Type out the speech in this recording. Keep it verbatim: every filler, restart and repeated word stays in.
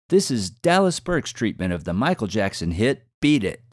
This is Dallas Burke's treatment of the Michael Jackson hit Beat It.